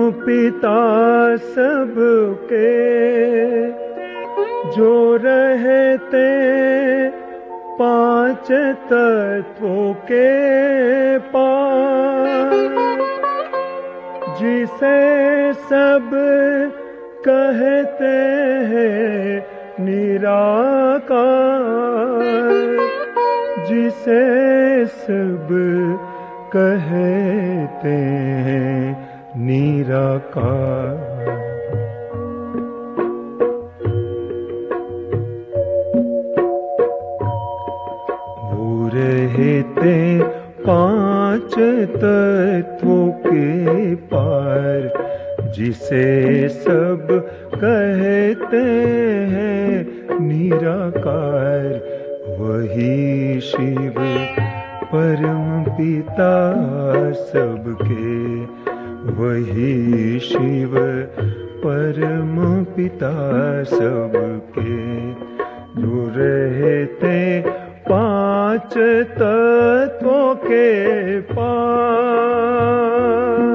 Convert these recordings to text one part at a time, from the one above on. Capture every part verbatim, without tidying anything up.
पिता सबके, जो रहते पांच तत्वों के पार, जिसे सब कहते हैं निराकार, जिसे सब कहते हैं निराकार। वो रहते पांच तत्वों के पार, जिसे सब कहते हैं निराकार। वही शिव परम पिता सबके, वही शिव परम पिता सबके, जो रहते पांच तत्वों के पार।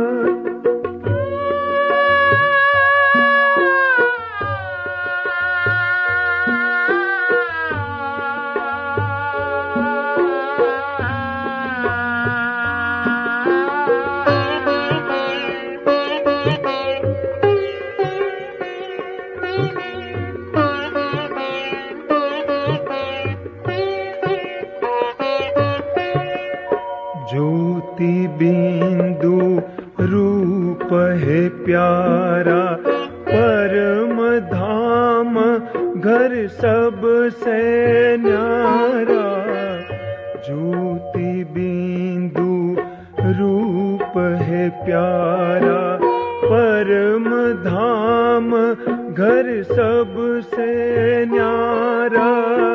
ज्योति बिंदु रूप है प्यारा, परम धाम घर सबसे न्यारा। ज्योति बिंदु रूप है प्यारा, परम धाम घर सबसे न्यारा।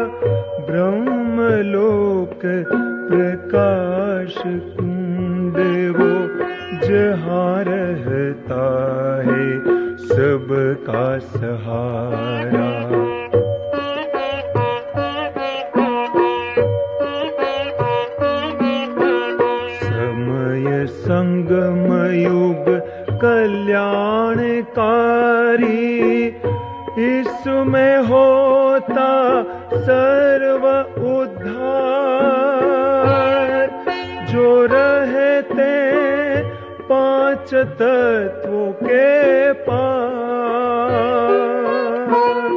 ब्रह्मलोक प्रकाश कुंड वो जहाँ रहता है सबका सहारा। समय संगम युग कल्याणकारी, इसमें होता सर्व उद्धार। जो रहते पांच तत्वों के पार,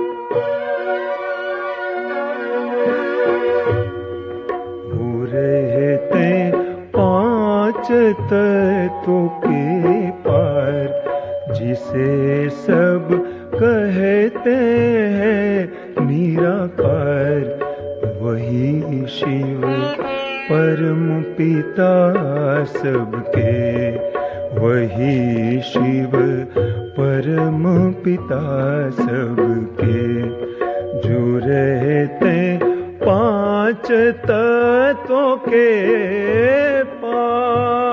वो रहते पांच तत्वों के पार, जिसे सब कहते हैं निराकार। वही शिव परम पिता सबके, वही शिव परम पिता सबके, जो रहते पांच तत्वों के पार।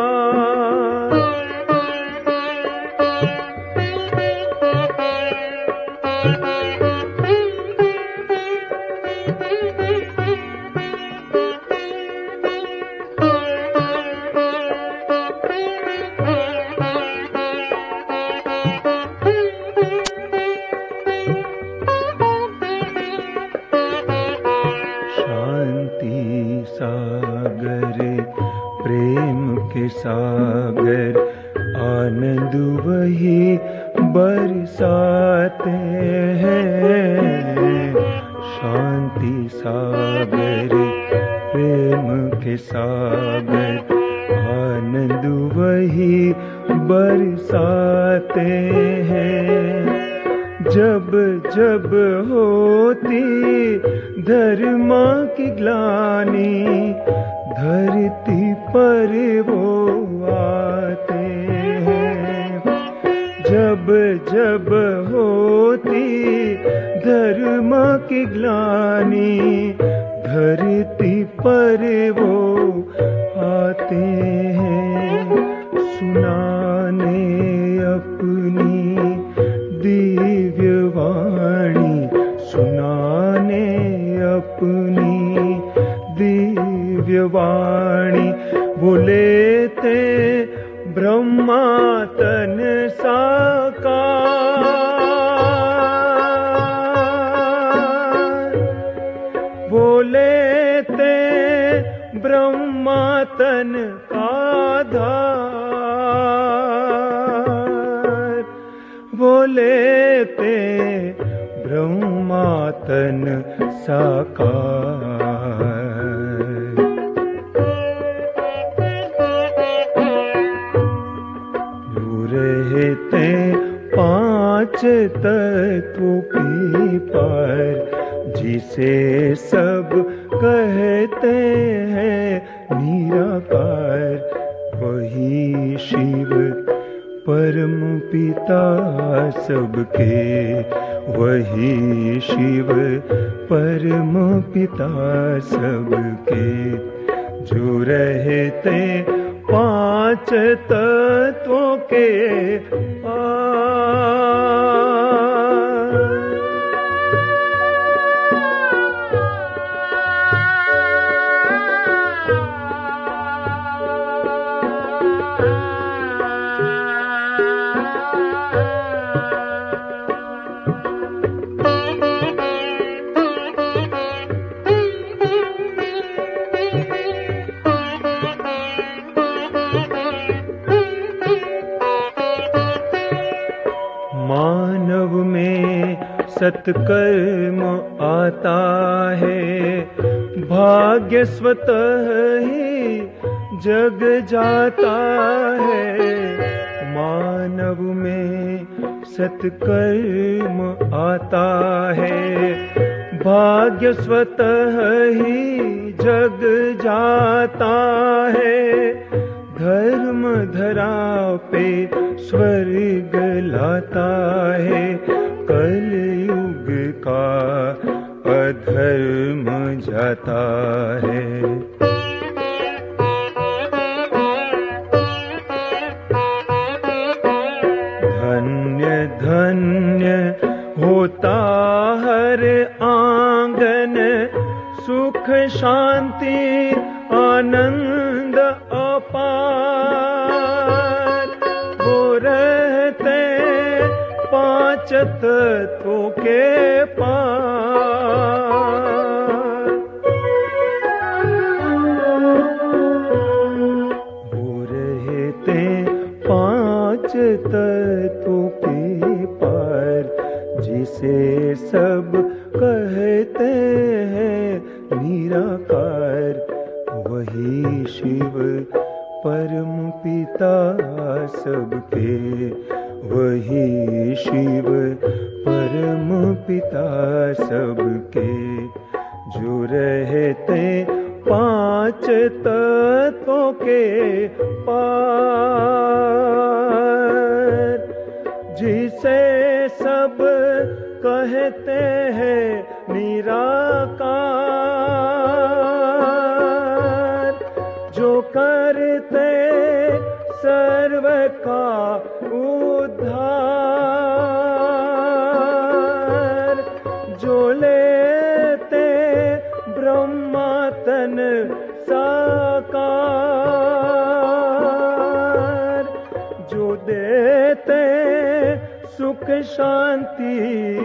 सागर प्रेम के सागर, आनंद वही बरसाते हैं। शांति सागर प्रेम के सागर, आनंद वही बरसाते हैं। जब जब होती धर्म की ग्लानि, धरती पर वो आते हैं। जब जब होती धर्म की ग्लानि, धरती पर वो आते हैं। सुनाने अपनी दिव्य वाणी, सुनाने अपनी दिव्य वाणी। वो लेते ब्रह्मा तन साकार, बोले ते ब्रह्मा तन का धार, बोले ते ब्रह्मा तन साकार। जो रहते पांच तत्वों की पार, जिसे सब कहते हैं निराकार, वही शिव परम पिता सबके, वही शिव परम पिता सबके। जो रहते पांच तत्वों के पार। मानव में सत्कर्म आता है, भाग्य स्वतः ही जग जाता है। मानव में सत्कर्म आता है, भाग्य स्वतः ही जग जाता है। धर्म धरा पे स्वर्ग लाता है, कलयुग का अधर्म जाता है। धन्य धन्य होता हर आंगन, सुख शांति आनंद अपार। वो रहते पांच तत्वों के पार। वो रहते पांच तत्वों के पार, जिसे सब कहते हैं निराकार, वही शिव परम पिता सबके, वही शिव परम पिता सबके। जो रहते पांच तत्वों के पार, जिसे सब कहते हैं निराकार, जो करते सर्व का उद्धार, जो लेते ब्रह्मा तन साकार, जो देते सुख शांति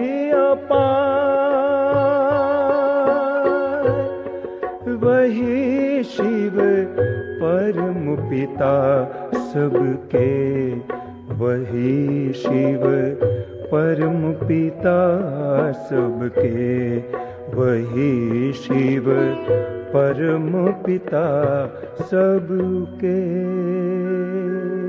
अपार, वही शिव परम पिता सबके, वही शिव परम पिता सबके, वही शिव परम पिता सबके।